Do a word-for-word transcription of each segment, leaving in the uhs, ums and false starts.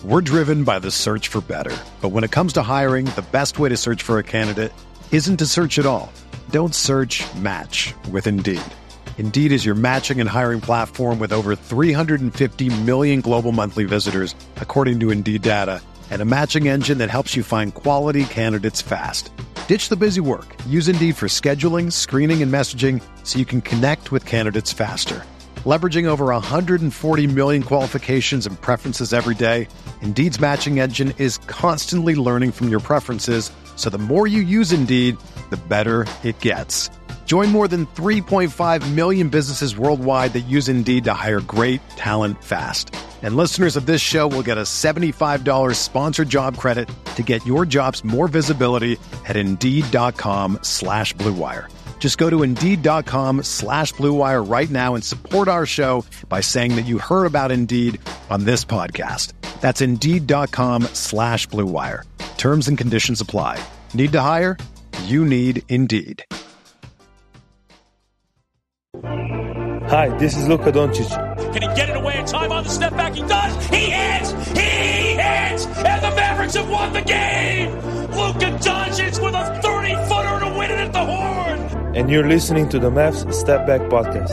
We're driven by the search for better. But when it comes to hiring, the best way to search for a candidate isn't to search at all. Don't search, match with Indeed. Indeed is your matching and hiring platform with over three hundred fifty million global monthly visitors, according to Indeed data, and a matching engine that helps you find quality candidates fast. Ditch the busy work. Use Indeed for scheduling, screening, and messaging so you can connect with candidates faster. Leveraging over one hundred forty million qualifications and preferences every day, Indeed's matching engine is constantly learning from your preferences, so the more you use Indeed, the better it gets. Join more than three point five million businesses worldwide that use Indeed to hire great talent fast. And listeners of this show will get a seventy-five dollars sponsored job credit to get your jobs more visibility at Indeed.com slash Blue Wire. Just go to Indeed.com slash Blue Wire right now and support our show by saying that you heard about Indeed on this podcast. That's Indeed.com slash Blue Wire. Terms and conditions apply. Need to hire? You need Indeed. Hi, this is Luka Doncic. Can he get it away in time on the step back? He does! He hits! He hits! And the Mavericks have won the game! Luka Doncic with a thirty-footer to win it at the horn! And you're listening to the Mavs Step Back Podcast.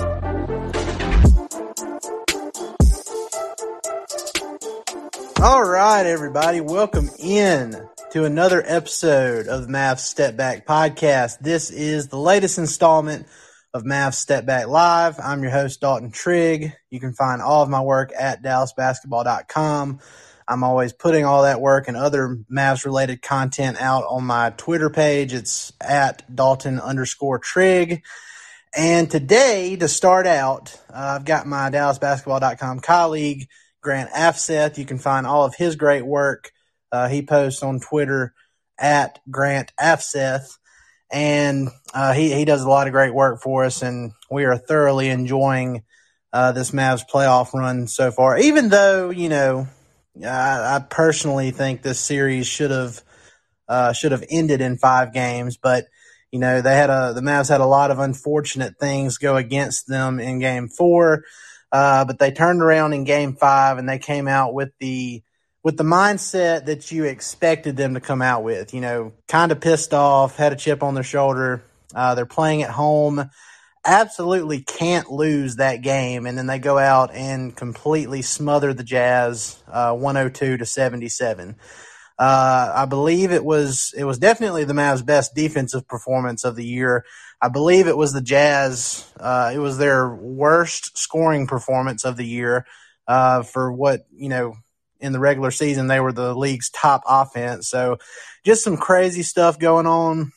All right, everybody. Welcome in to another episode of the Mavs Step Back Podcast. This is the latest installment of Mavs Step Back Live. I'm your host, Dalton Trigg. You can find all of my work at Dallas Basketball dot com. I'm always putting all that work and other Mavs-related content out on my Twitter page. It's at Dalton underscore Trigg. And today, to start out, uh, I've got my Dallas Basketball dot com colleague, Grant Afseth. You can find all of his great work. Uh, he posts on Twitter at Grant Afseth. And uh, he, he does a lot of great work for us, and we are thoroughly enjoying uh, this Mavs playoff run so far. Even though, you know, I, I personally think this series should have uh, should have ended in five games, but you know they had a the Mavs had a lot of unfortunate things go against them in Game Four, uh, but they turned around in Game Five and they came out with the with the mindset that you expected them to come out with, you know, kind of pissed off, had a chip on their shoulder. Uh, they're playing at home, absolutely can't lose that game. And then they go out and completely smother the Jazz, uh, one oh two to seventy-seven. Uh, I believe it was, it was definitely the Mavs' best defensive performance of the year. I believe it was the Jazz, uh, it was their worst scoring performance of the year, uh, for what, you know, in the regular season, they were the league's top offense. So just some crazy stuff going on.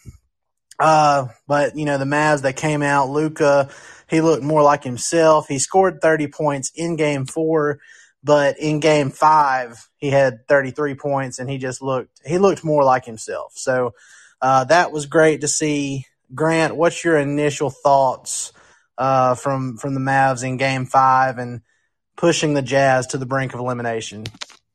Uh, but, you know, the Mavs, they came out. Luka, he looked more like himself. He scored thirty points in Game four, but in Game five, he had thirty-three points, and he just looked – he looked more like himself. So uh, that was great to see. Grant, what's your initial thoughts uh, from, from the Mavs in Game five and pushing the Jazz to the brink of elimination?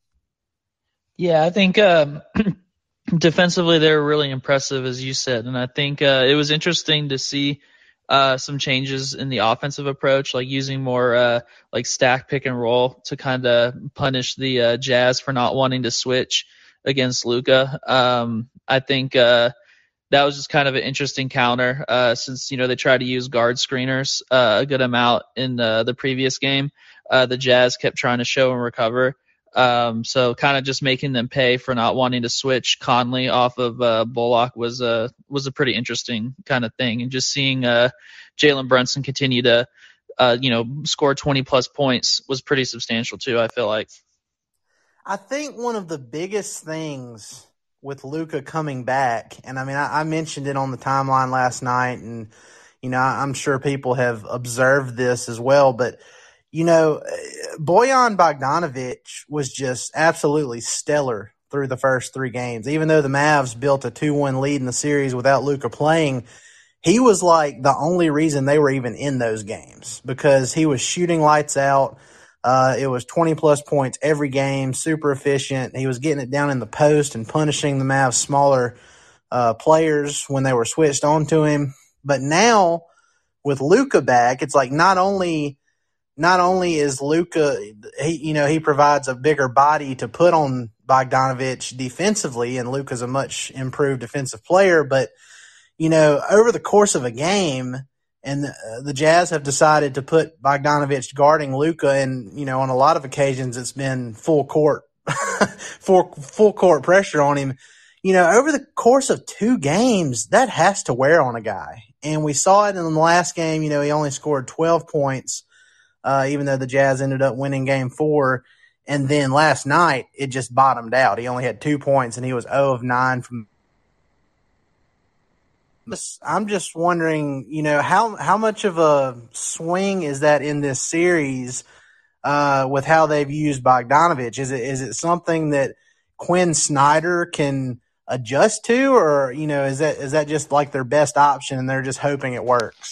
Yeah, I think um, defensively they were really impressive, as you said, and I think uh, it was interesting to see uh, some changes in the offensive approach, like using more uh, like stack pick and roll to kind of punish the uh, Jazz for not wanting to switch against Luka. Um, I think uh, that was just kind of an interesting counter uh, since you know they tried to use guard screeners uh, a good amount in uh, the previous game. Uh, the Jazz kept trying to show and recover. Um, so kind of just making them pay for not wanting to switch Conley off of uh, Bullock was a was a pretty interesting kind of thing, and just seeing uh, Jalen Brunson continue to uh, you know score twenty plus points was pretty substantial too. I feel like. I think one of the biggest things with Luka coming back, and I mean I, I mentioned it on the timeline last night, and you know I'm sure people have observed this as well, but. You know, Bojan Bogdanovic was just absolutely stellar through the first three games. Even though the Mavs built a two one lead in the series without Luka playing, he was like the only reason they were even in those games because he was shooting lights out. Uh, it was twenty-plus points every game, super efficient. He was getting it down in the post and punishing the Mavs' smaller uh, players when they were switched on to him. But now with Luka back, it's like not only – not only is Luka, he, you know, he provides a bigger body to put on Bogdanović defensively, and Luka's a much improved defensive player, but, you know, over the course of a game, and the, the Jazz have decided to put Bogdanović guarding Luka, and, you know, on a lot of occasions it's been full court, full, full court pressure on him. You know, over the course of two games, that has to wear on a guy. And we saw it in the last game. You know, he only scored twelve points, uh, even though the Jazz ended up winning game four. And then last night, it just bottomed out. He only had two points, and he was zero of nine from. I'm just wondering, you know, how how much of a swing is that in this series uh, with how they've used Bogdanović? Is it is it something that Quinn Snyder can adjust to, or, you know, is that is that just like their best option and they're just hoping it works?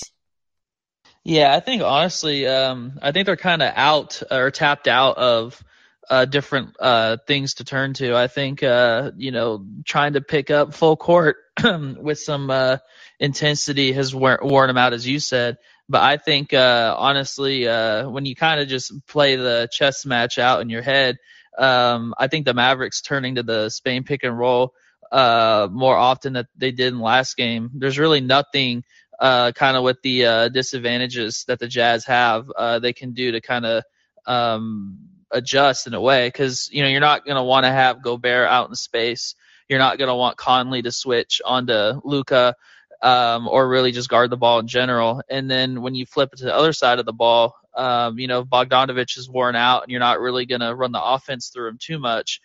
Yeah, I think honestly, um, I think they're kind of out or tapped out of uh, different uh, things to turn to. I think, uh, you know, trying to pick up full court with some uh, intensity has worn, worn them out, as you said. But I think, uh, honestly, uh, when you kind of just play the chess match out in your head, um, I think the Mavericks turning to the Spain pick and roll uh, more often than they did in the last game. There's really nothing uh, kind of with the uh, disadvantages that the Jazz have uh, they can do to kind of um, adjust in a way, because, you know, you're not going to want to have Gobert out in space. You're not going to want Conley to switch onto Luka um, or really just guard the ball in general. And then when you flip it to the other side of the ball, um, you know, Bogdanović is worn out and you're not really going to run the offense through him too much.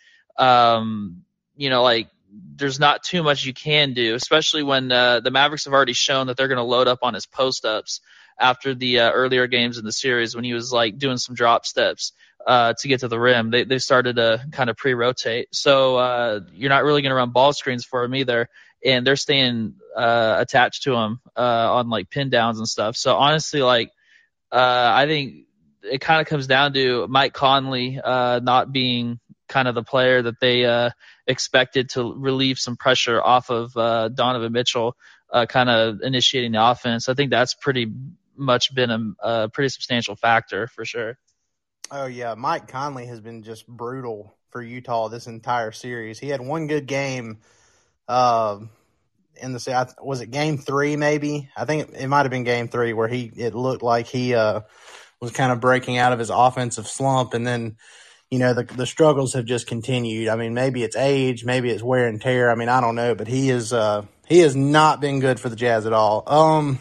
Um, you know, like, there's not too much you can do, especially when uh, the Mavericks have already shown that they're going to load up on his post-ups after the uh, earlier games in the series when he was, like, doing some drop steps uh, to get to the rim. They they started to kind of pre-rotate. So uh, you're not really going to run ball screens for him either, and they're staying uh, attached to him uh, on, like, pin downs and stuff. So, honestly, like, uh, I think it kind of comes down to Mike Conley uh, not being kind of the player that they uh, expected to relieve some pressure off of uh, Donovan Mitchell, uh, kind of initiating the offense. I think that's pretty much been a, a pretty substantial factor for sure. Oh, yeah. Mike Conley has been just brutal for Utah this entire series. He had one good game uh, in the – was it game three maybe? I think it, it might have been game three where he it looked like he uh, was kind of breaking out of his offensive slump, and then – you know, the the struggles have just continued. I mean, maybe it's age, maybe it's wear and tear. I mean, I don't know, but he is uh, he has not been good for the Jazz at all. Um,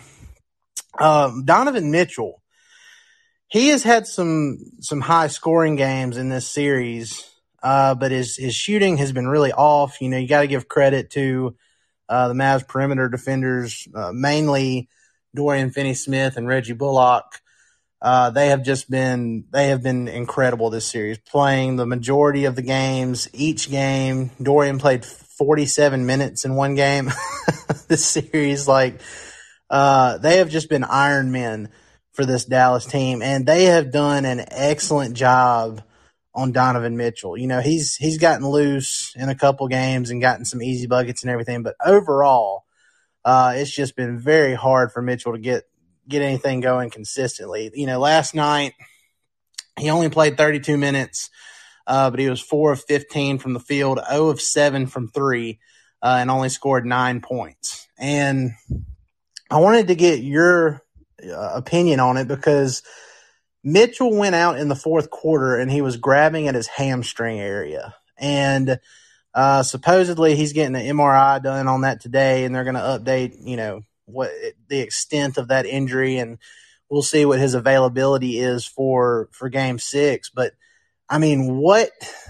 um, Donovan Mitchell, he has had some some high scoring games in this series, uh, but his his shooting has been really off. You know, you got to give credit to uh, the Mavs perimeter defenders, uh, mainly Dorian Finney-Smith and Reggie Bullock. Uh, they have just been, they have been incredible this series, playing the majority of the games, each game. Dorian played forty-seven minutes in one game this series. Like, uh, they have just been Iron Men for this Dallas team, and they have done an excellent job on Donovan Mitchell. You know, he's, he's gotten loose in a couple games and gotten some easy buckets and everything, but overall, uh, it's just been very hard for Mitchell to get, get anything going consistently. You know, last night he only played thirty-two minutes, uh, but he was four of fifteen from the field, zero of seven from three, uh, and only scored nine points. And I wanted to get your uh, opinion on it because Mitchell went out in the fourth quarter and he was grabbing at his hamstring area. And uh, supposedly he's getting an M R I done on that today, and they're going to update, you know, what the extent of that injury, and we'll see what his availability is for, for game six. But I mean, what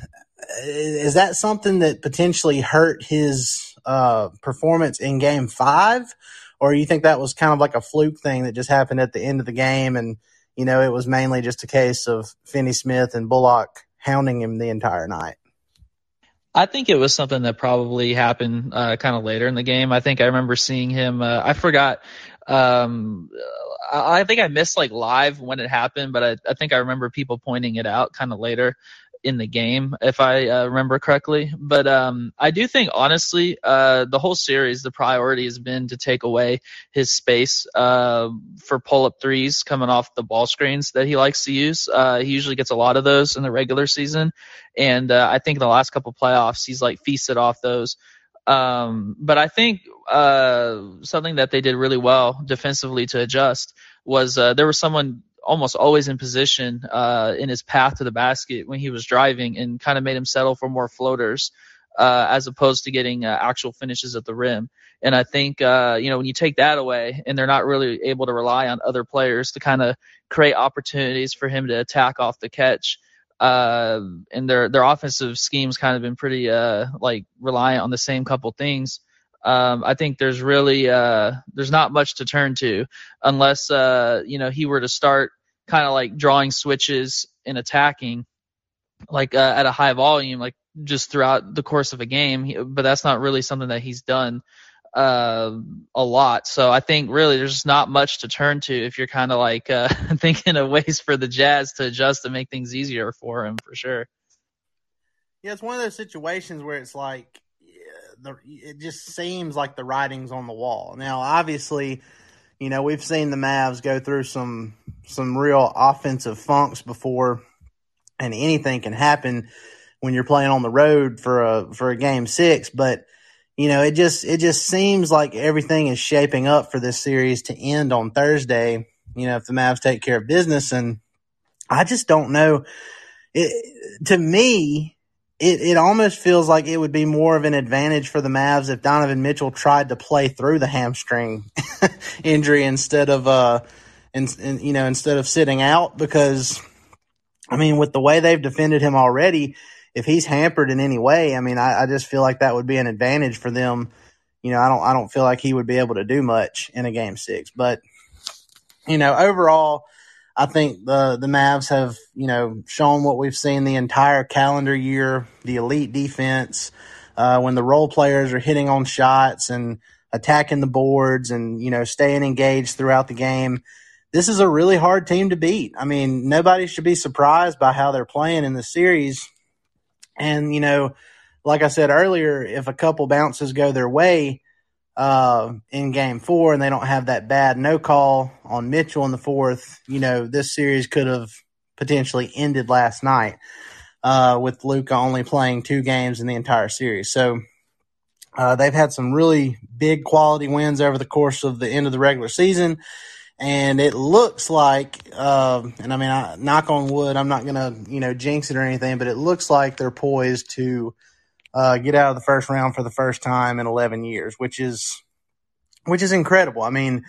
is that something that potentially hurt his uh, performance in game five? Or you think that was kind of like a fluke thing that just happened at the end of the game? And, you know, it was mainly just a case of Finney-Smith and Bullock hounding him the entire night. I think it was something that probably happened uh, kind of later in the game. I think I remember seeing him. Uh, I forgot. Um, I, I think I missed like live when it happened, but I, I think I remember people pointing it out kind of later. in the game, if I uh, remember correctly. But um, I do think, honestly, uh, the whole series, the priority has been to take away his space uh, for pull-up threes coming off the ball screens that he likes to use. Uh, he usually gets a lot of those in the regular season. And uh, I think in the last couple playoffs, he's like feasted off those. Um, but I think uh, something that they did really well defensively to adjust was uh, there was someone almost always in position uh, in his path to the basket when he was driving, and kind of made him settle for more floaters uh, as opposed to getting uh, actual finishes at the rim. And I think, uh, you know, when you take that away and they're not really able to rely on other players to kind of create opportunities for him to attack off the catch, uh, and their their offensive scheme's kind of been pretty uh, like reliant on the same couple things. Um, I think there's really uh, there's not much to turn to unless uh, you know he were to start kind of like drawing switches and attacking like uh, at a high volume, like just throughout the course of a game. He, but that's not really something that he's done uh, a lot. So I think really there's just not much to turn to if you're kind of like uh, thinking of ways for the Jazz to adjust to make things easier for him, for sure. Yeah, it's one of those situations where it's like, The, it just seems like the writing's on the wall. Now, obviously, you know, we've seen the Mavs go through some some real offensive funks before, and anything can happen when you're playing on the road for a for a game six. But you know, it just it just seems like everything is shaping up for this series to end on Thursday. You know, if the Mavs take care of business, and I just don't know. It, to me. It it almost feels like it would be more of an advantage for the Mavs if Donovan Mitchell tried to play through the hamstring injury instead of uh, in, in, you know, instead of sitting out, because I mean, with the way they've defended him already, if he's hampered in any way, I mean, I, I just feel like that would be an advantage for them. You know, I don't I don't feel like he would be able to do much in a game six, but you know, overall, I think the the Mavs have, you know, shown what we've seen the entire calendar year, the elite defense, uh, when the role players are hitting on shots and attacking the boards and, you know, staying engaged throughout the game. This is a really hard team to beat. I mean, nobody should be surprised by how they're playing in the series. And, you know, like I said earlier, if a couple bounces go their way, uh, in game four and they don't have that bad no call on Mitchell in the fourth, you know, this series could have potentially ended last night, uh, with Luka only playing two games in the entire series. So, uh, they've had some really big quality wins over the course of the end of the regular season. And it looks like, uh, and I mean, I, knock on wood, I'm not going to, you know, jinx it or anything, but it looks like they're poised to, Uh, get out of the first round for the first time in eleven years, which is, which is incredible. I mean,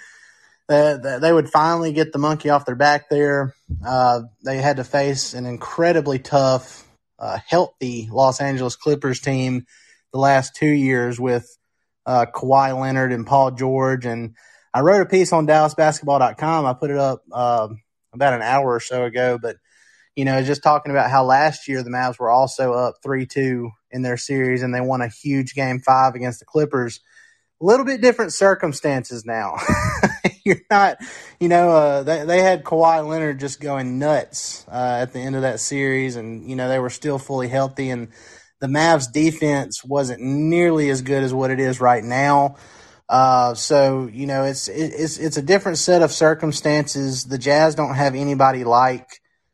uh, they would finally get the monkey off their back there. Uh, they had to face an incredibly tough, uh, healthy Los Angeles Clippers team the last two years with, uh, Kawhi Leonard and Paul George. And I wrote a piece on Dallas Basketball dot com. I put it up, uh, about an hour or so ago, but you know, just talking about how last year the Mavs were also up three two in their series and they won a huge game five against the Clippers. A little bit different circumstances now. You're not, you know, uh, they, they had Kawhi Leonard just going nuts uh, at the end of that series, and, you know, they were still fully healthy, and the Mavs defense wasn't nearly as good as what it is right now. Uh, so, you know, it's, it's, it's a different set of circumstances. The Jazz don't have anybody like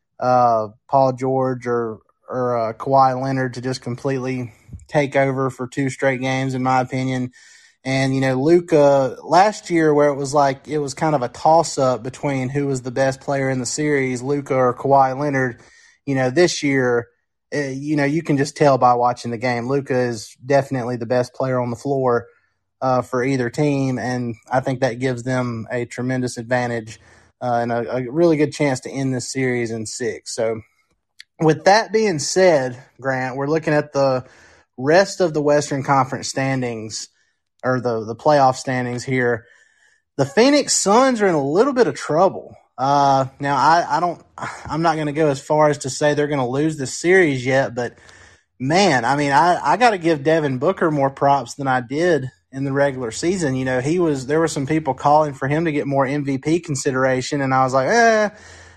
uh, Paul George or, or uh, Kawhi Leonard to just completely take over for two straight games, in my opinion. And, you know, Luka last year, where it was like it was kind of a toss-up between who was the best player in the series, Luka or Kawhi Leonard, you know, this year, uh, you know, you can just tell by watching the game. Luka is definitely the best player on the floor uh, for either team, and I think that gives them a tremendous advantage uh, and a, a really good chance to end this series in six. So with that being said, Grant, we're looking at the rest of the Western Conference standings, or the, the playoff standings here. The Phoenix Suns are in a little bit of trouble. Uh, now, I, I don't, I'm not going to go as far as to say they're going to lose this series yet, but man, I mean, I, I got to give Devin Booker more props than I did in the regular season. You know, he was, there were some people calling for him to get more M V P consideration, and I was like, eh,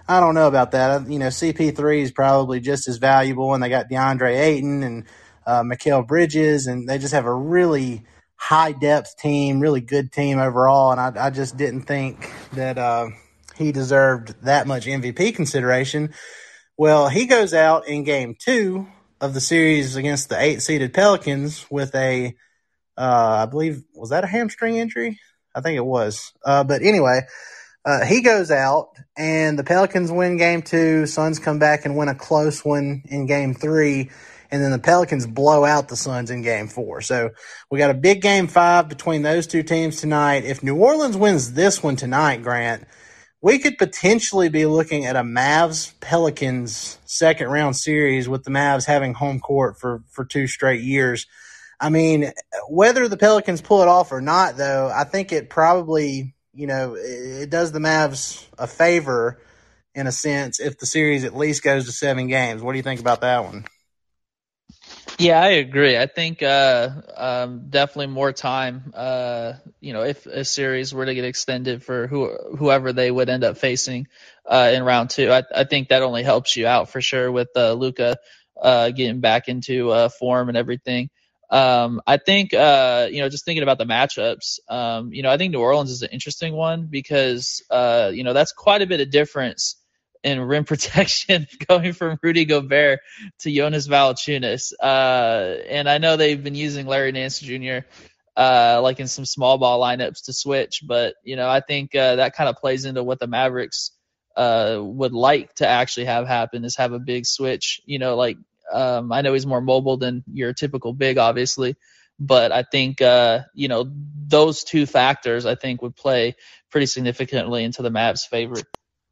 I don't know about that. You know, C P three is probably just as valuable, and they got DeAndre Ayton and uh, Mikal Bridges, and they just have a really high-depth team, really good team overall, and I, I just didn't think that uh, he deserved that much M V P consideration. Well, he goes out in game two of the series against the eight-seeded Pelicans with a, uh, I believe, was that a hamstring injury? I think it was. Uh, but anyway, uh, he goes out, and the Pelicans win game two. Suns come back and win a close one in game three, and then the Pelicans blow out the Suns in game four. So we got a big game five between those two teams tonight. If New Orleans wins this one tonight, Grant, we could potentially be looking at a Mavs-Pelicans second-round series with the Mavs having home court for, for two straight years. I mean, whether the Pelicans pull it off or not, though, I think it probably, you know, it does the Mavs a favor in a sense if the series at least goes to seven games. What do you think about that one? Yeah, I agree. I think uh, um, definitely more time. Uh, you know, if a series were to get extended for who, whoever they would end up facing uh, in round two, I, I think that only helps you out for sure with uh, Luka uh, getting back into uh, form and everything. Um, I think, uh, you know, just thinking about the matchups, um, you know, I think New Orleans is an interesting one because, uh, you know, that's quite a bit of difference in rim protection going from Rudy Gobert to Jonas Valanciunas. Uh, and I know they've been using Larry Nance Junior Uh, like in some small ball lineups to switch, but, you know, I think uh, that kind of plays into what the Mavericks uh, would like to actually have happen is have a big switch, you know, like, Um, I know he's more mobile than your typical big, obviously, but I think, uh, you know, those two factors I think would play pretty significantly into the Mavs' favor.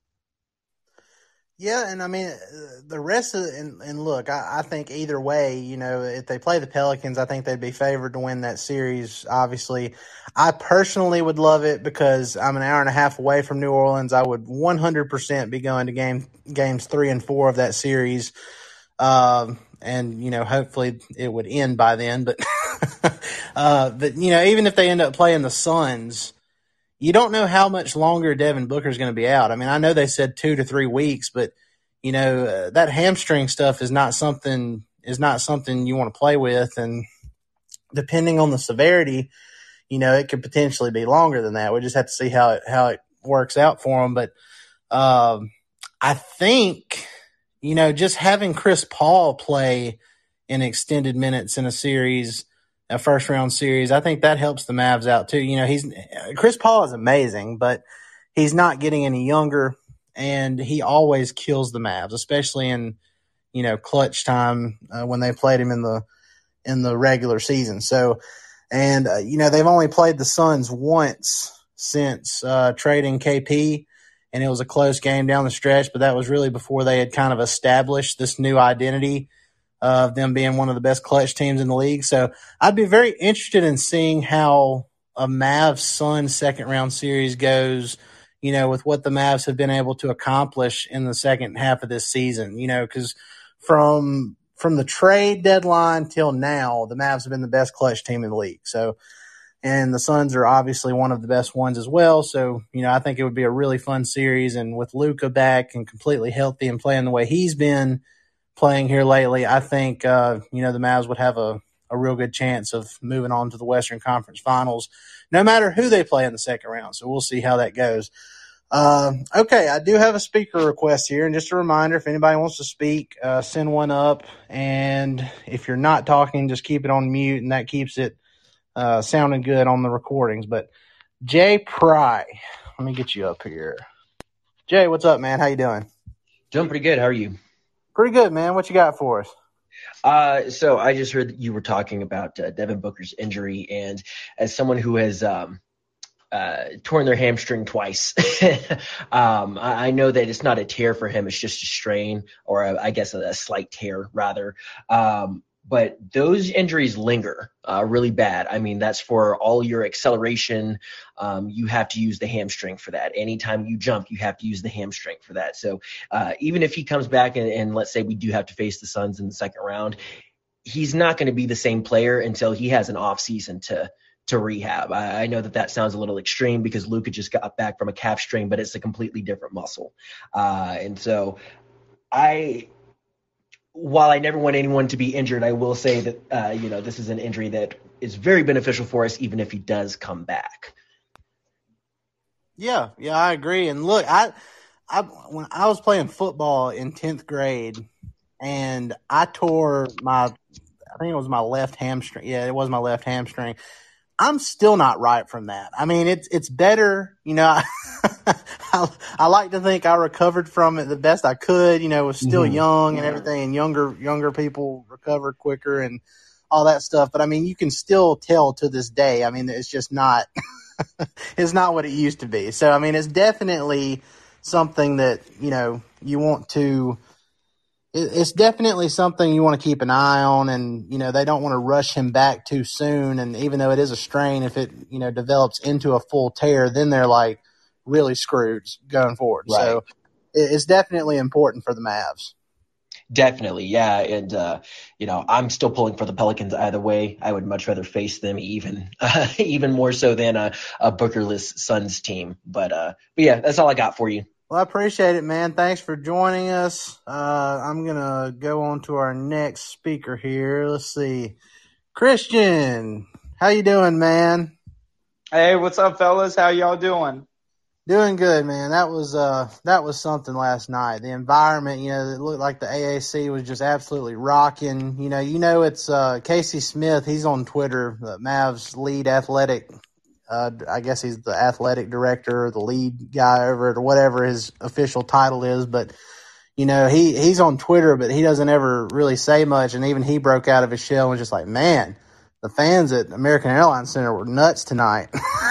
Yeah, and I mean, the rest of it, and, and look, I, I think either way, you know, if they play the Pelicans, I think they'd be favored to win that series, obviously. I personally would love it because I'm an hour and a half away from New Orleans. I would one hundred percent be going to game games three and four of that series. Um, and, you know, hopefully it would end by then. But, uh, but you know, even if they end up playing the Suns, you don't know how much longer Devin Booker is going to be out. I mean, I know they said two to three weeks, but, you know, uh, that hamstring stuff is not something is not something you want to play with. And depending on the severity, you know, it could potentially be longer than that. We just have to see how it, how it works out for them. But um, I think – you know, just having Chris Paul play in extended minutes in a series, a first round series, I think that helps the Mavs out too. You know, he's Chris Paul is amazing, but he's not getting any younger, and he always kills the Mavs, especially in, you know, clutch time uh, when they played him in the in the regular season. So, and uh, you know, they've only played the Suns once since uh, trading K P. And it was a close game down the stretch, but that was really before they had kind of established this new identity of them being one of the best clutch teams in the league. So I'd be very interested in seeing how a Mavs-Suns second-round series goes, you know, with what the Mavs have been able to accomplish in the second half of this season, you know, because from from the trade deadline till now, the Mavs have been the best clutch team in the league. So And the Suns are obviously one of the best ones as well. So, you know, I think it would be a really fun series. And with Luka back and completely healthy and playing the way he's been playing here lately, I think, uh, you know, the Mavs would have a, a real good chance of moving on to the Western Conference Finals, no matter who they play in the second round. So we'll see how that goes. Uh, okay, I do have a speaker request here. And just a reminder, if anybody wants to speak, uh, send one up. And if you're not talking, just keep it on mute, and that keeps it Uh, sounding good on the recordings. But Jay Pry, let me get you up here. Jay, what's up, man? How you doing? Doing pretty good. How are you? Pretty good, man. What you got for us? Uh, so I just heard that you were talking about uh, Devin Booker's injury, and as someone who has um, uh, torn their hamstring twice, um, I, I know that it's not a tear for him; it's just a strain, or a, I guess a, a slight tear rather. Um, But those injuries linger uh, really bad. I mean, that's for all your acceleration. Um, you have to use the hamstring for that. Anytime you jump, you have to use the hamstring for that. So uh, even if he comes back and, and let's say we do have to face the Suns in the second round, he's not going to be the same player until he has an off season to to rehab. I, I know that that sounds a little extreme because Luka just got back from a calf strain, but it's a completely different muscle. Uh, and so I, while I never want anyone to be injured, I will say that, uh, you know, this is an injury that is very beneficial for us, even if he does come back. Yeah, yeah, I agree. And look, I, I when I was playing football in tenth grade, and I tore my, I think it was my left hamstring. Yeah, it was my left hamstring. I'm still not right from that. I mean, it's it's better, you know. I, I like to think I recovered from it the best I could. You know, was still mm-hmm. young and everything, and younger younger people recover quicker and all that stuff. But I mean, you can still tell to this day. I mean, it's just not. It's not what it used to be. So I mean, it's definitely something that you know you want to. It's definitely something you want to keep an eye on, and, you know, they don't want to rush him back too soon. And even though it is a strain, if it, you know, develops into a full tear, then they're like really screwed going forward. Right. So it's definitely important for the Mavs. Definitely. Yeah. And, uh, you know, I'm still pulling for the Pelicans either way. I would much rather face them even, uh, even more so than a, a Bookerless Suns team. But, uh, but yeah, that's all I got for you. Well, I appreciate it, man. Thanks for joining us. Uh, I'm going to go on to our next speaker here. Let's see. Christian, how you doing, man? Hey, what's up, fellas? How y'all doing? Doing good, man. That was uh, that was something last night. The environment, you know, it looked like the A A C was just absolutely rocking. You know, you know, it's uh, Casey Smith. He's on Twitter, the Mavs lead athletic Uh, I guess he's the athletic director or the lead guy over it or whatever his official title is. But, you know, he, he's on Twitter, but he doesn't ever really say much. And even he broke out of his shell and was just like, man, the fans at American Airlines Center were nuts tonight.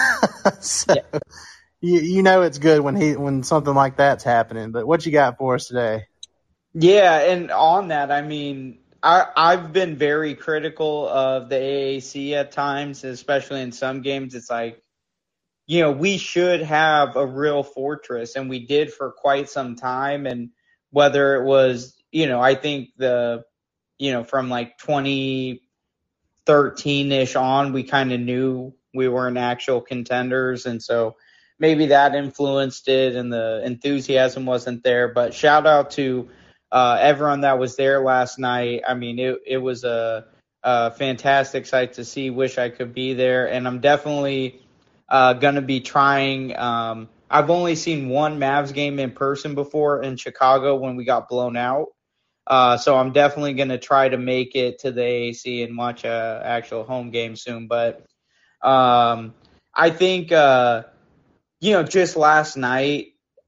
so yeah. you, you know it's good when he when something like that's happening. But what you got for us today? Yeah, and on that, I mean, I, I've been very critical of the A A C at times, especially in some games. It's like, you know, we should have a real fortress, and we did for quite some time. And whether it was, you know, I think the, you know, from like twenty thirteen-ish on, we kind of knew we weren't actual contenders. And so maybe that influenced it, and the enthusiasm wasn't there. But shout out to Uh, everyone that was there last night. I mean, it it was a, a fantastic sight to see. Wish I could be there. And I'm definitely uh, going to be trying. Um, I've only seen one Mavs game in person before in Chicago when we got blown out. Uh, so I'm definitely going to try to make it to the A A C and watch a actual home game soon. But um, I think, uh, you know, just last night,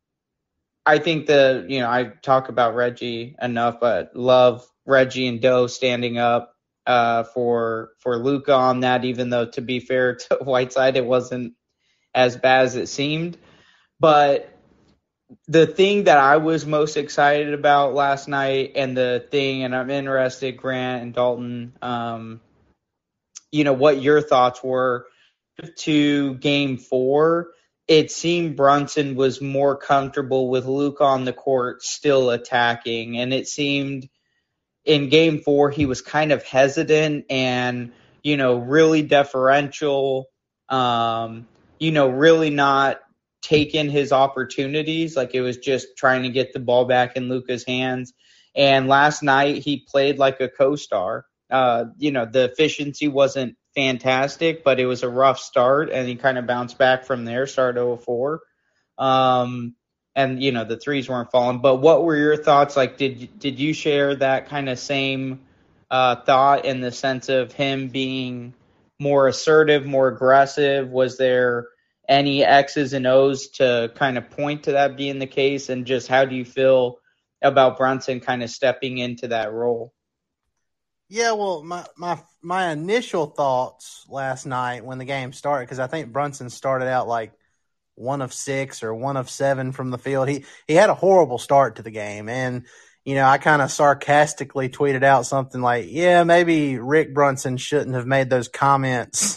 I think the, you know, I talk about Reggie enough, but love Reggie and Doe standing up uh, for for Luka on that, even though, to be fair to Whiteside, it wasn't as bad as it seemed. But the thing that I was most excited about last night, and the thing, and I'm interested, Grant and Dalton, um, you know, what your thoughts were to game four. It seemed Brunson was more comfortable with Luka on the court still attacking. And it seemed in game four he was kind of hesitant and, you know, really deferential, um, you know, really not taking his opportunities. Like, it was just trying to get the ball back in Luka's hands. And last night he played like a co-star. Uh, you know, the efficiency wasn't fantastic, but it was a rough start, and he kind of bounced back from there, started oh four. Um, and, you know, the threes weren't falling. But what were your thoughts? Like, did, did you share that kind of same uh, thought in the sense of him being more assertive, more aggressive? Was there any X's and O's to kind of point to that being the case? And just how do you feel about Brunson kind of stepping into that role? Yeah, well, my, my my initial thoughts last night when the game started, because I think Brunson started out like one of six or one of seven from the field. He he had a horrible start to the game, and you know I kind of sarcastically tweeted out something like, "Yeah, maybe Rick Brunson shouldn't have made those comments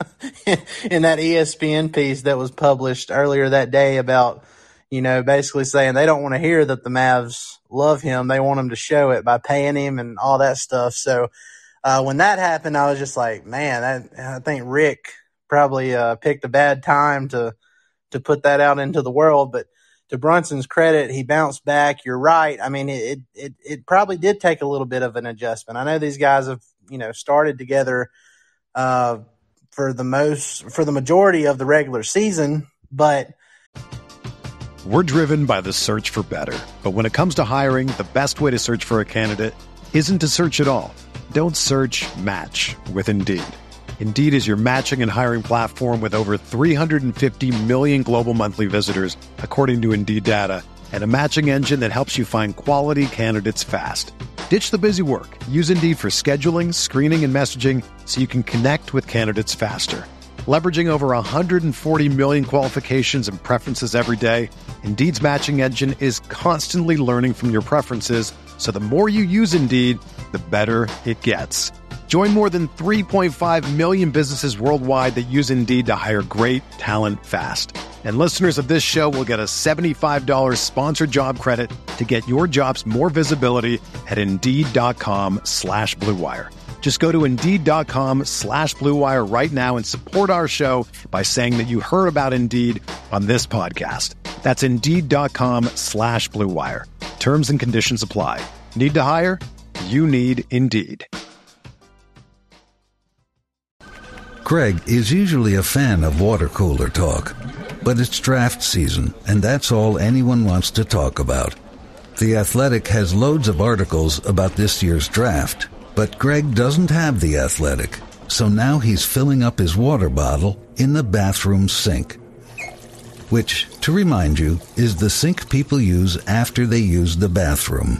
in that E S P N piece that was published earlier that day about." You know, basically saying they don't want to hear that the Mavs love him. They want him to show it by paying him and all that stuff. So uh, when that happened, I was just like, man, I, I think Rick probably uh, picked a bad time to to put that out into the world. But to Brunson's credit, he bounced back. You're right. I mean, it it it probably did take a little bit of an adjustment. I know these guys have, you know, started together uh, for the most for the majority of the regular season, but we're driven by the search for better. But when it comes to hiring, the best way to search for a candidate isn't to search at all. Don't search, match with Indeed. Indeed is your matching and hiring platform with over three hundred fifty million global monthly visitors, according to Indeed data, and a matching engine that helps you find quality candidates fast. Ditch the busy work. Use Indeed for scheduling, screening, and messaging so you can connect with candidates faster. Leveraging over one hundred forty million qualifications and preferences every day, Indeed's matching engine is constantly learning from your preferences, so the more you use Indeed, the better it gets. Join more than three point five million businesses worldwide that use Indeed to hire great talent fast. And listeners of this show will get a seventy-five dollars sponsored job credit to get your jobs more visibility at Indeed.com slash Blue Wire. Just go to Indeed.com slash Blue Wire right now and support our show by saying that you heard about Indeed on this podcast. That's Indeed.com slash Blue Wire. Terms and conditions apply. Need to hire? You need Indeed. Craig is usually a fan of water cooler talk, but it's draft season, and that's all anyone wants to talk about. The Athletic has loads of articles about this year's draft, but Greg doesn't have The Athletic, so now he's filling up his water bottle in the bathroom sink, which, to remind you, is the sink people use after they use the bathroom.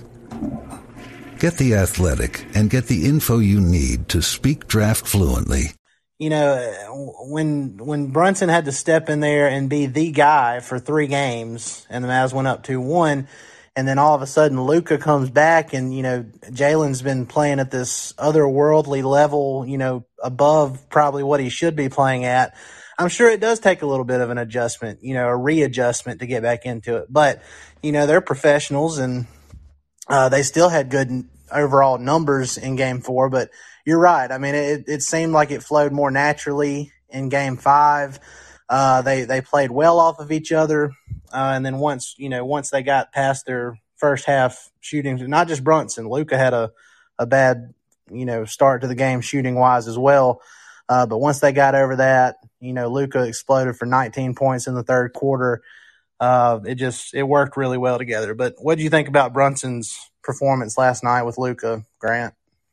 Get The Athletic and get the info you need to speak draft fluently. You know, when when Brunson had to step in there and be the guy for three games and the Mavs went up two one, and then all of a sudden Luka comes back and, you know, Jalen's been playing at this otherworldly level, you know, above probably what he should be playing at. I'm sure it does take a little bit of an adjustment, you know, a readjustment to get back into it. But, you know, they're professionals and uh, they still had good overall numbers in game four, but you're right. I mean, it, it seemed like it flowed more naturally in game five. Uh, they, they played well off of each other. Uh, and then once, you know, once they got past their first half shooting, not just Brunson, Luka had a, a bad, you know, start to the game shooting wise as well. Uh, but once they got over that, you know, Luka exploded for nineteen points in the third quarter. Uh, it just, it worked really well together. But what did you think about Brunson's performance last night with Luka, Grant?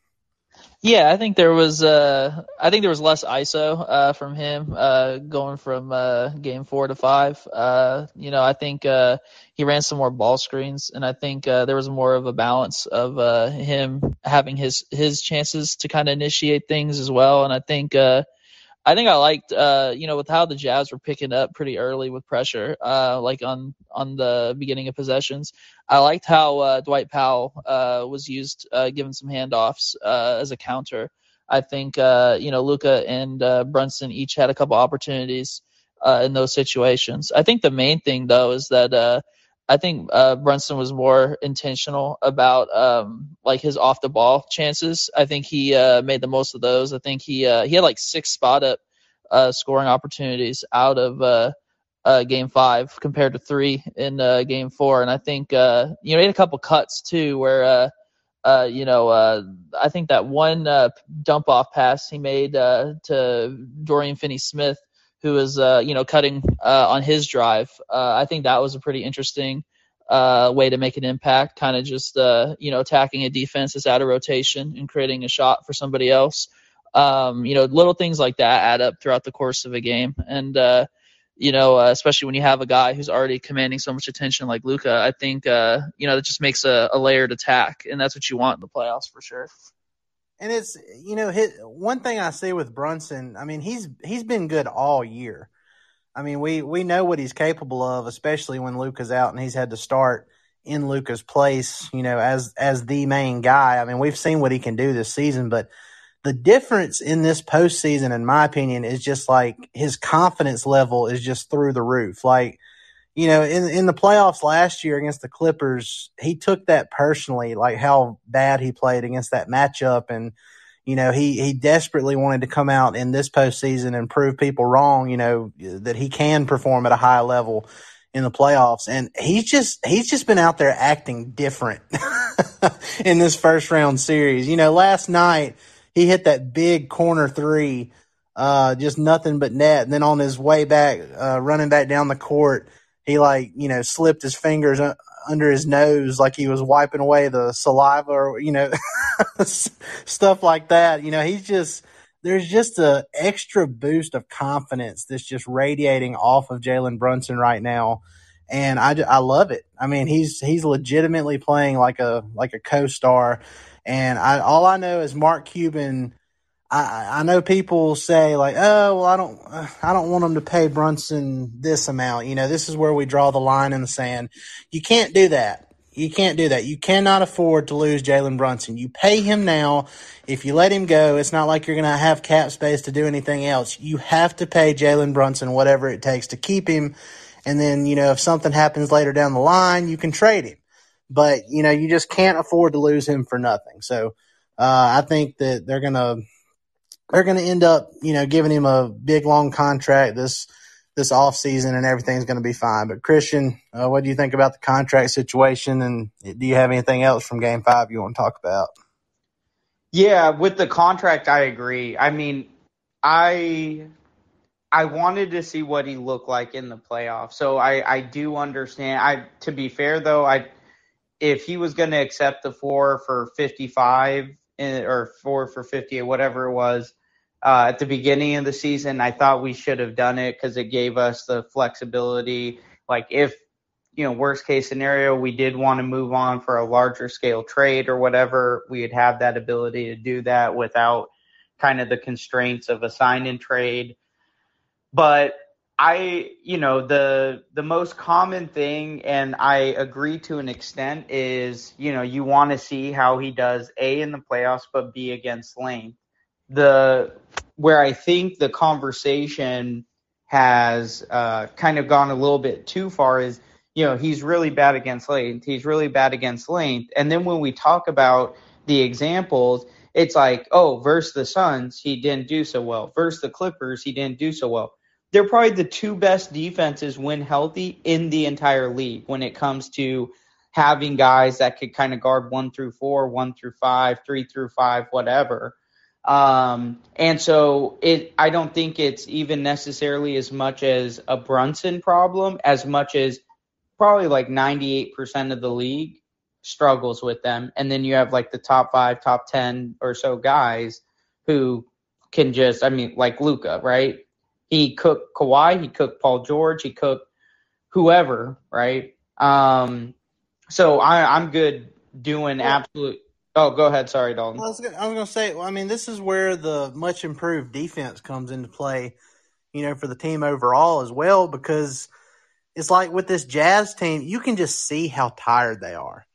Yeah, I think there was uh, I think there was less I S O uh, from him uh, going from uh, game four to five. Uh, you know, I think uh, he ran some more ball screens, and I think uh, there was more of a balance of uh, him having his his chances to kind of initiate things as well. And I think uh, I think I liked uh, you know, with how the Jazz were picking up pretty early with pressure, uh, like on on the beginning of possessions. I liked how uh, Dwight Powell uh, was used, uh, given some handoffs uh, as a counter. I think, uh, you know, Luka and uh, Brunson each had a couple opportunities uh, in those situations. I think the main thing, though, is that uh, I think uh, Brunson was more intentional about, um, like, his off-the-ball chances. I think he uh, made the most of those. I think he uh, he had, like, six spot-up uh, scoring opportunities out of uh, – Uh, game five compared to three in uh, game four. And I think, uh, you know, he had a couple cuts too where, uh, uh, you know, uh, I think that one uh, dump off pass he made uh, to Dorian Finney-Smith, who was, uh, you know, cutting uh, on his drive. Uh, I think that was a pretty interesting uh, way to make an impact, kind of just, uh, you know, attacking a defense that's out of rotation and creating a shot for somebody else. Um, you know, little things like that add up throughout the course of a game. And, uh, you know, uh, especially when you have a guy who's already commanding so much attention like Luka, I think, uh, you know, that just makes a, a layered attack, and that's what you want in the playoffs for sure. And it's, you know, hit, one thing I see with Brunson, I mean, he's he's been good all year. I mean, we, we know what he's capable of, especially when Luka's out and he's had to start in Luka's place, you know, as as the main guy. I mean, we've seen what he can do this season, but the difference in this postseason, in my opinion, is just like his confidence level is just through the roof. Like, you know, in in the playoffs last year against the Clippers, he took that personally, like how bad he played against that matchup. And, you know, he, he desperately wanted to come out in this postseason and prove people wrong, you know, that he can perform at a high level in the playoffs. And he's just, he's just been out there acting different in this first round series. You know, last night he hit that big corner three, uh, just nothing but net. And then on his way back, uh, running back down the court, he like, you know, slipped his fingers uh, under his nose like he was wiping away the saliva or, you know, stuff like that. You know, he's just, there's just a extra boost of confidence that's just radiating off of Jalen Brunson right now. And I, I love it. I mean, he's, he's legitimately playing like a, like a co-star. And I, all I know is Mark Cuban, I, I know people say like, oh, well, I don't, I don't want them to pay Brunson this amount. You know, this is where we draw the line in the sand. You can't do that. You can't do that. You cannot afford to lose Jalen Brunson. You pay him now. If you let him go, it's not like you're going to have cap space to do anything else. You have to pay Jalen Brunson whatever it takes to keep him. And then, you know, if something happens later down the line, you can trade him. But, you know, you just can't afford to lose him for nothing. So uh, I think that they're going to, they're going to end up, you know, giving him a big, long contract this this offseason, and everything's going to be fine. But, Christian, uh, what do you think about the contract situation, and do you have anything else from Game five you want to talk about? Yeah, with the contract, I agree. I mean, I I wanted to see what he looked like in the playoffs. So I, I do understand. I to be fair, though, I if he was going to accept the four for fifty-five in, or four for fifty or whatever it was, Uh, at the beginning of the season, I thought we should have done it because it gave us the flexibility. Like if, you know, worst case scenario, we did want to move on for a larger scale trade or whatever, we'd have that ability to do that without kind of the constraints of a sign and trade. But I, you know, the the most common thing, and I agree to an extent, is, you know, you want to see how he does A in the playoffs, but B against length. The where I think the conversation has uh, kind of gone a little bit too far is, you know, he's really bad against length. He's really bad against length. And then when we talk about the examples, it's like, oh, versus the Suns, he didn't do so well. Versus the Clippers, he didn't do so well. They're probably the two best defenses when healthy in the entire league when it comes to having guys that could kind of guard one through four, one through five, three through five, whatever. Um, and so it, I don't think it's even necessarily as much as a Brunson problem as much as probably like ninety-eight percent of the league struggles with them. And then you have like the top five, top ten or so guys who can just, I mean, like Luka, right? He cooked Kawhi, he cooked Paul George, he cooked whoever, right? Um, so I, I'm good doing absolute. Oh, go ahead. Sorry, Dalton. I was going to say, well, I mean, this is where the much improved defense comes into play, you know, for the team overall as well, because it's like with this Jazz team, you can just see how tired they are.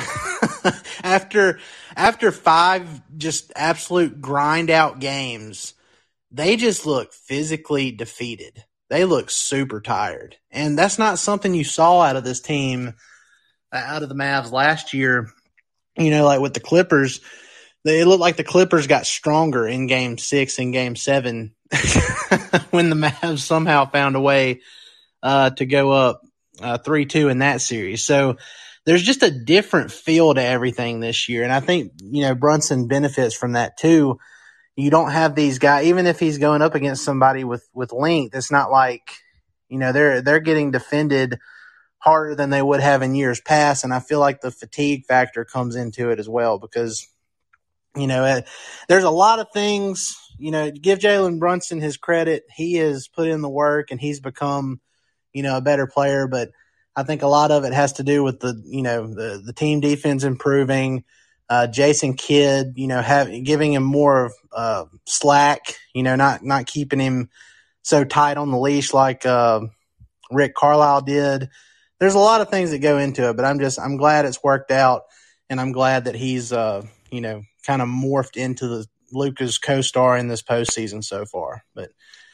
after after five just absolute grind out games, they just look physically defeated. They look super tired. And that's not something you saw out of this team, out of the Mavs last year. You know, like with the Clippers, they, it looked like the Clippers got stronger in game six and game seven when the Mavs somehow found a way uh, to go up uh, three two in that series. So there's just a different feel to everything this year. And I think, you know, Brunson benefits from that too. You don't have these guys, even if he's going up against somebody with, with length, it's not like, you know, they're, they're getting defended harder than they would have in years past. And I feel like the fatigue factor comes into it as well because, you know, it, there's a lot of things, you know, give Jalen Brunson his credit. He has put in the work and he's become, you know, a better player. But I think a lot of it has to do with the, you know, the, the team defense improving, uh, Jason Kidd, you know, having, giving him more, uh, slack, you know, not, not keeping him so tight on the leash like, uh, Rick Carlisle did. There's a lot of things that go into it, but I'm just, I'm glad it's worked out, and I'm glad that he's, uh, you know, kind of morphed into the Luka's co-star in this postseason so far. But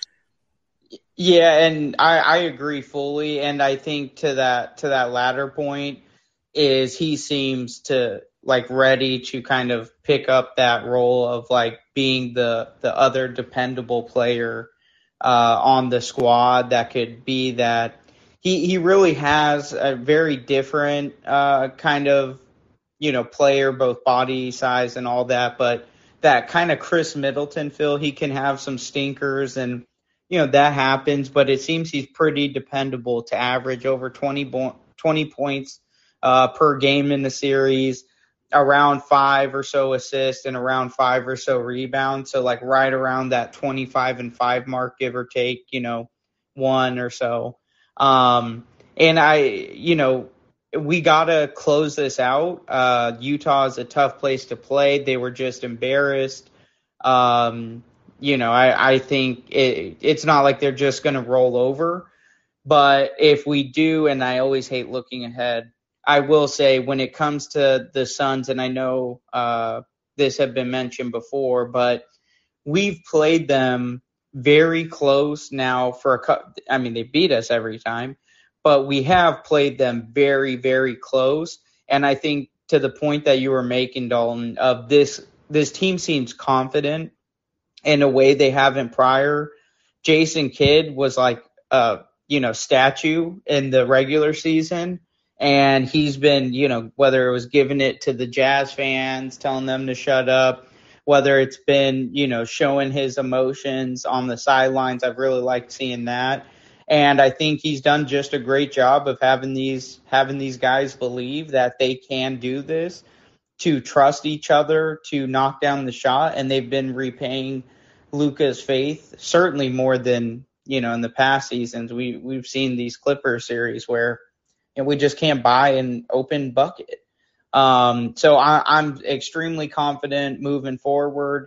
yeah, and I, I agree fully, and I think to that to that latter point is he seems to like ready to kind of pick up that role of like being the the other dependable player uh, on the squad that could be that. He he really has a very different uh, kind of, you know, player, both body size and all that, but that kind of Chris Middleton feel. He can have some stinkers and, you know, that happens, but it seems he's pretty dependable to average over twenty, bo- twenty points uh, per game in the series, around five or so assists and around five or so rebounds. So like right around that twenty-five and five mark, give or take, you know, one or so. Um, and I, you know, we got to close this out. Uh, Utah is a tough place to play. They were just embarrassed. Um, you know, I, I think it, it's not like they're just going to roll over. But if we do, and I always hate looking ahead, I will say when it comes to the Suns, and I know uh, this had been mentioned before, but we've played them very close now for a couple. I mean, they beat us every time, but we have played them very, very close. And I think to the point that you were making, Dalton, of this, this team seems confident in a way they haven't prior. Jason Kidd was like a, you know, statue in the regular season. And he's been, you know, whether it was giving it to the Jazz fans, telling them to shut up, whether it's been, you know, showing his emotions on the sidelines. I've really liked seeing that. And I think he's done just a great job of having these having these guys believe that they can do this, to trust each other, to knock down the shot. And they've been repaying Luka's faith, certainly more than, you know, in the past seasons. We, we've seen these Clippers series where, and we just can't buy an open bucket. Um, so I, I'm extremely confident moving forward.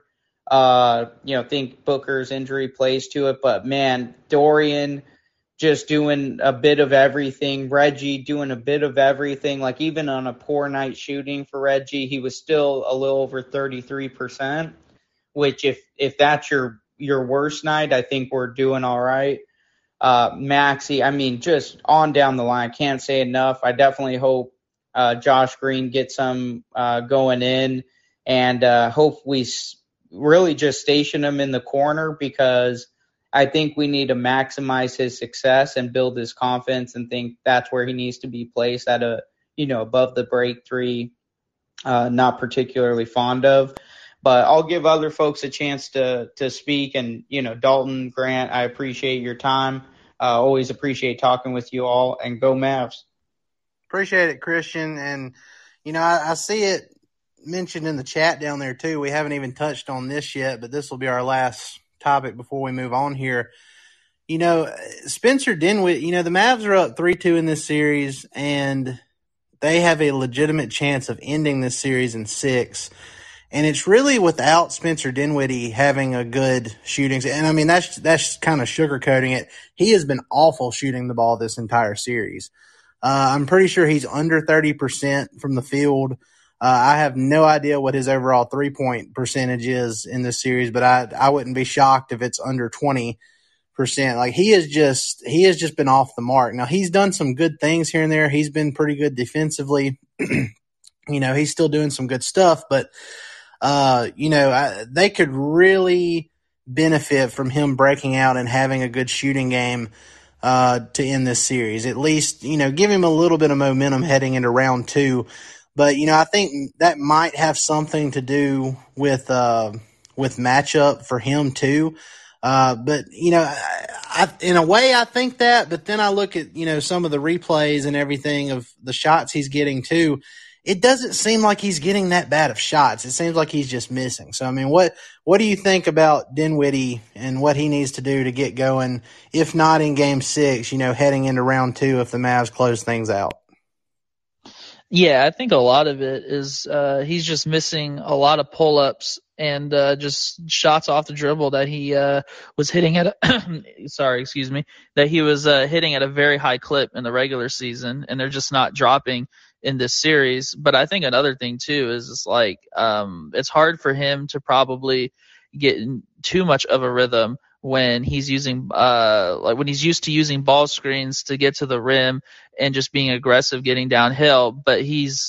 Uh, you know, think Booker's injury plays to it, but man, Dorian just doing a bit of everything. Reggie doing a bit of everything. Like even on a poor night shooting for Reggie, he was still a little over thirty-three percent, which if, if that's your, your worst night, I think we're doing all right. Uh, Maxey, I mean, just on down the line, can't say enough. I definitely hope uh, Josh Green gets some uh, going in, and uh, hope we s- really just station him in the corner, because I think we need to maximize his success and build his confidence, and think that's where he needs to be placed at a, you know, above the break three, uh, not particularly fond of. But I'll give other folks a chance to to speak. And, you know, Dalton, Grant, I appreciate your time. Uh, always appreciate talking with you all, and go Mavs. Appreciate it, Christian. And, you know, I, I see it mentioned in the chat down there too. We haven't even touched on this yet, but this will be our last topic before we move on here. You know, Spencer Dinwiddie, you know, the Mavs are up three two in this series, and they have a legitimate chance of ending this series in six. And it's really without Spencer Dinwiddie having a good shooting. And I mean, that's, that's kind of sugarcoating it. He has been awful shooting the ball this entire series. Uh, I'm pretty sure he's under thirty percent from the field. Uh, I have no idea what his overall three point percentage is in this series, but I, I wouldn't be shocked if it's under twenty percent. Like he is just, he has just been off the mark. Now he's done some good things here and there. He's been pretty good defensively. You know, he's still doing some good stuff, but Uh, you know, I, they could really benefit from him breaking out and having a good shooting game uh, to end this series. At least, you know, give him a little bit of momentum heading into round two. But, you know, I think that might have something to do with uh, with matchup for him too. Uh, but, you know, I, I, in a way I think that, but then I look at, you know, some of the replays and everything of the shots he's getting too. It doesn't seem like he's getting that bad of shots. It seems like he's just missing. So, I mean, what what do you think about Dinwiddie and what he needs to do to get going, if not in game six, you know, heading into round two if the Mavs close things out? Yeah, I think a lot of it is uh, he's just missing a lot of pull-ups and uh, just shots off the dribble that he uh, was hitting at a sorry, excuse me, that he was uh, hitting at a very high clip in the regular season, and they're just not dropping in this series. But I think another thing too is it's like um, it's hard for him to probably get in too much of a rhythm when he's using uh like when he's used to using ball screens to get to the rim and just being aggressive getting downhill, but he's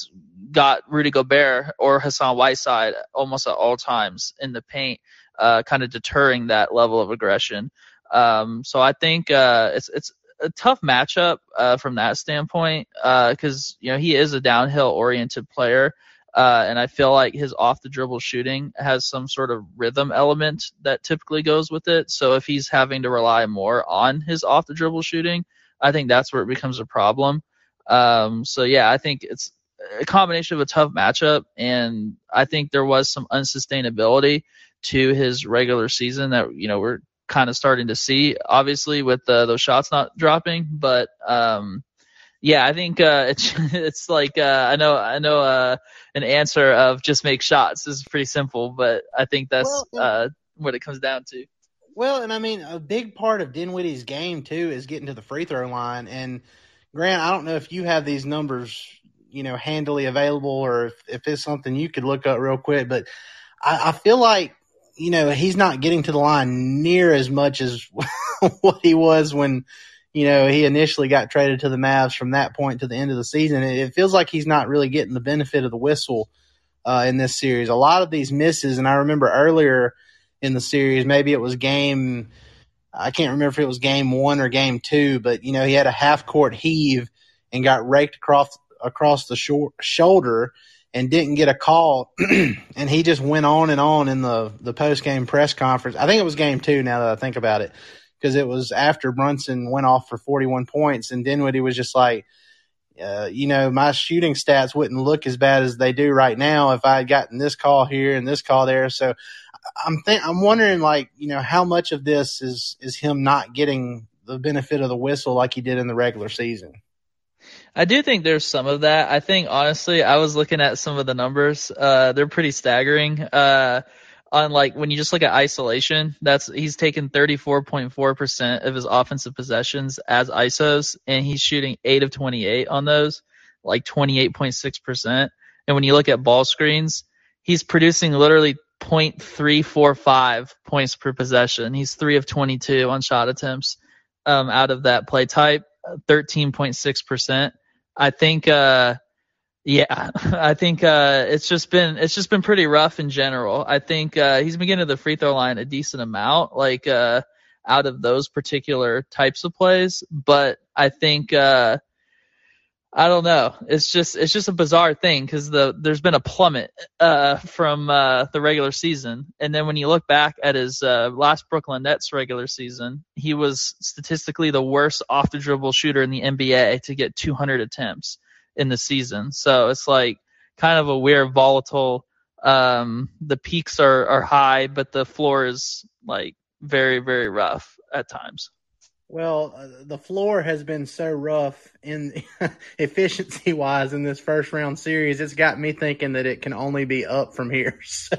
got Rudy Gobert or Hassan Whiteside almost at all times in the paint, uh, kind of deterring that level of aggression. Um, so I think uh, it's it's a tough matchup uh, from that standpoint because uh, you know he is a downhill oriented player. Uh, and I feel like his off-the-dribble shooting has some sort of rhythm element that typically goes with it. So if he's having to rely more on his off-the-dribble shooting, I think that's where it becomes a problem. Um, so, yeah, I think it's a combination of a tough matchup, and I think there was some unsustainability to his regular season that, you know, we're kind of starting to see, obviously, with uh, those shots not dropping. But, um, yeah, I think uh, it's it's like uh, I know I know uh, an answer of just make shots is pretty simple, but I think that's well, uh, what it comes down to. Well, and I mean a big part of Dinwiddie's game too is getting to the free throw line. And Grant, I don't know if you have these numbers, you know, handily available, or if, if it's something you could look up real quick. But I, I feel like you know he's not getting to the line near as much as what he was when. You know, he initially got traded to the Mavs from that point to the end of the season. It feels like he's not really getting the benefit of the whistle uh, in this series. A lot of these misses, and I remember earlier in the series, maybe it was game, I can't remember if it was game one or game two, but, you know, he had a half-court heave and got raked across, across the short, shoulder and didn't get a call. And he just went on and on in the, the post-game press conference. I think it was game two now that I think about it. Because it was after Brunson went off for forty-one points, and Dinwiddie was just like, uh, you know, my shooting stats wouldn't look as bad as they do right now if I had gotten this call here and this call there. So I'm th- I'm wondering, like, you know, how much of this is is him not getting the benefit of the whistle like he did in the regular season. I do think there's some of that. I think, honestly, I was looking at some of the numbers. Uh, they're pretty staggering. Uh, On like when you just look at isolation, that's he's taken thirty-four point four percent of his offensive possessions as I S Os, and he's shooting eight of twenty-eight on those, like twenty-eight point six percent. And when you look at ball screens, he's producing literally zero point three four five points per possession. He's three of twenty-two on shot attempts um, out of that play type, thirteen point six percent. I think. Uh, Yeah, I think uh, it's just been it's just been pretty rough in general. I think uh, he's been getting to the free throw line a decent amount, like uh, out of those particular types of plays. But I think uh, I don't know. It's just it's just a bizarre thing because the there's been a plummet uh, from uh, the regular season, and then when you look back at his uh, last Brooklyn Nets regular season, he was statistically the worst off the dribble shooter in the N B A to get two hundred attempts in the season. So it's like kind of a weird volatile, um, the peaks are, are high, but the floor is like very, very rough at times. Well, uh, the floor has been so rough in efficiency wise in this first round series. It's got me thinking that it can only be up from here. So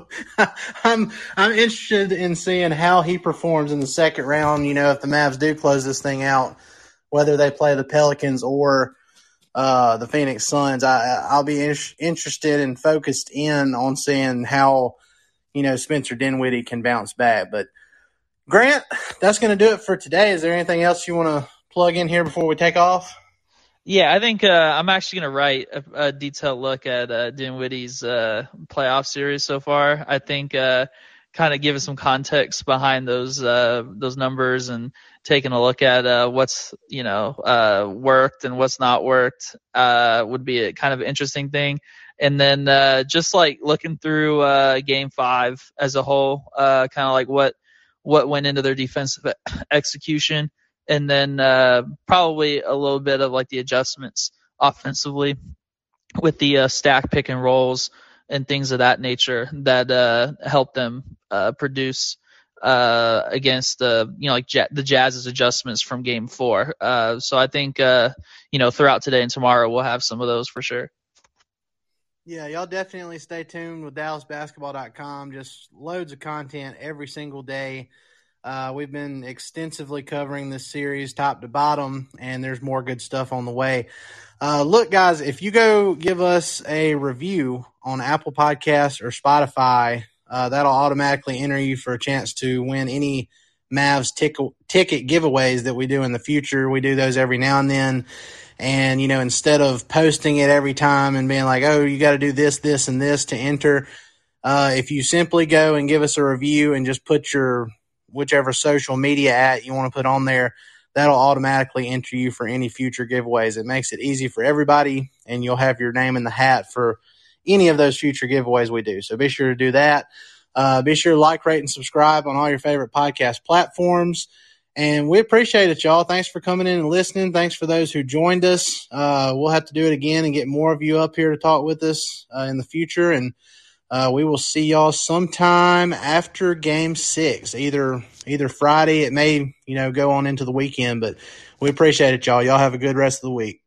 I'm, I'm interested in seeing how he performs in the second round. You know, if the Mavs do close this thing out, whether they play the Pelicans or Uh, the Phoenix Suns, I, I'll be in- interested and focused in on seeing how, you know, Spencer Dinwiddie can bounce back. But, Grant, that's going to do it for today. Is there anything else you want to plug in here before we take off? Yeah, I think uh, I'm actually going to write a, a detailed look at uh, Dinwiddie's uh, playoff series so far. I think uh, kind of give us some context behind those uh, those numbers and taking a look at uh, what's, you know, uh, worked and what's not worked uh, would be a kind of interesting thing. And then uh, just like looking through uh, game five as a whole, uh, kind of like what what went into their defensive execution. And then uh, probably a little bit of like the adjustments offensively with the uh, stack pick and rolls and things of that nature that uh, help them uh, produce Uh, against the, you know, like ja- the Jazz's adjustments from game four. Uh, so I think, uh, you know, throughout today and tomorrow, we'll have some of those for sure. Yeah, y'all definitely stay tuned with Dallas Basketball dot com. Just loads of content every single day. Uh, we've been extensively covering this series top to bottom, and there's more good stuff on the way. Uh, look, guys, if you go give us a review on Apple Podcasts or Spotify, Uh, that'll automatically enter you for a chance to win any Mavs tic- ticket giveaways that we do in the future. We do those every now and then. And, you know, instead of posting it every time and being like, oh, you got to do this, this, and this to enter, uh, if you simply go and give us a review and just put your whichever social media at you want to put on there, that'll automatically enter you for any future giveaways. It makes it easy for everybody, and you'll have your name in the hat for any of those future giveaways we do. So be sure to do that. Uh, be sure to like, rate, and subscribe on all your favorite podcast platforms. And we appreciate it, y'all. Thanks for coming in and listening. Thanks for those who joined us. Uh, we'll have to do it again and get more of you up here to talk with us uh, in the future. And uh, we will see y'all sometime after game six, either either Friday. It may, you know, go on into the weekend, but we appreciate it, y'all. Y'all have a good rest of the week.